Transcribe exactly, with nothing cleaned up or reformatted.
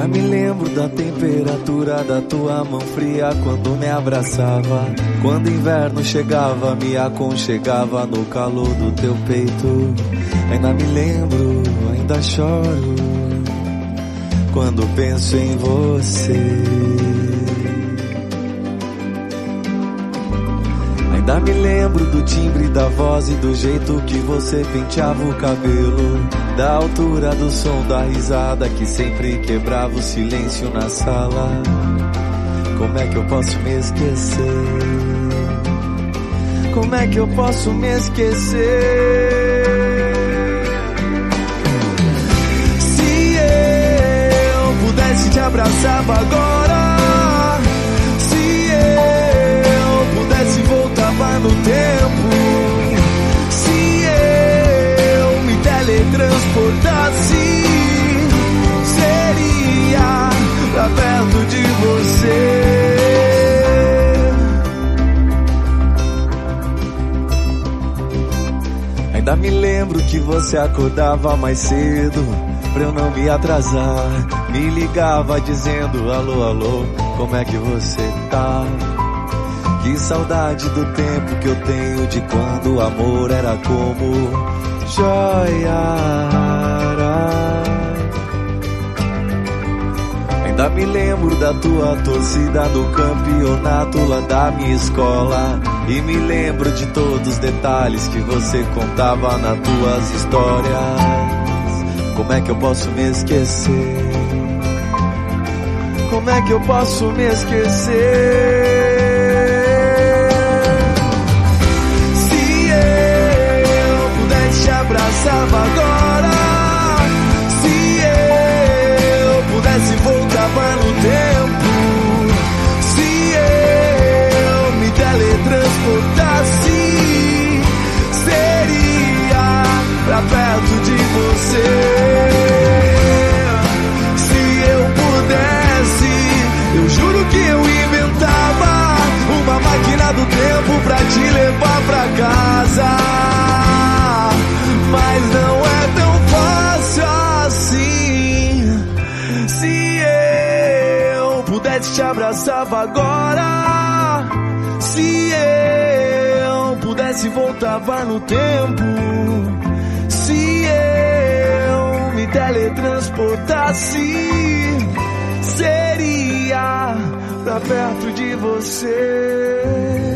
Ainda me lembro da temperatura da tua mão fria quando me abraçava. Quando inverno chegava, me aconchegava no calor do teu peito. Ainda me lembro, ainda choro quando penso em você. Ainda me lembro do timbre da voz e do jeito que você penteava o cabelo, da altura do som da risada que sempre quebrava o silêncio na sala. Como é que eu posso me esquecer? Como é que eu posso me esquecer? Se eu pudesse te abraçava agora, se eu pudesse voltava no tempo, se eu me teletransportasse, seria pra perto de você. Ainda me lembro que você acordava mais cedo pra eu não me atrasar. Me ligava dizendo alô, alô, como é que você tá? Que saudade do tempo que eu tenho de quando o amor era como joia. Ainda me lembro da tua torcida no campeonato lá da minha escola. E me lembro de todos os detalhes que você contava nas tuas histórias. Como é que eu posso me esquecer? Como é que eu posso me esquecer? Se eu pudesse te abraçava agora, se eu pudesse voltava no tempo, se eu me teletransportasse, seria pra perto de você. Se eu pudesse, eu juro que eu inventava uma máquina do tempo pra te levar pra casa. Mas não é tão fácil assim. Se eu pudesse te abraçava agora, se eu pudesse voltava no tempo, se eu me teletransportasse, seria pra perto de você.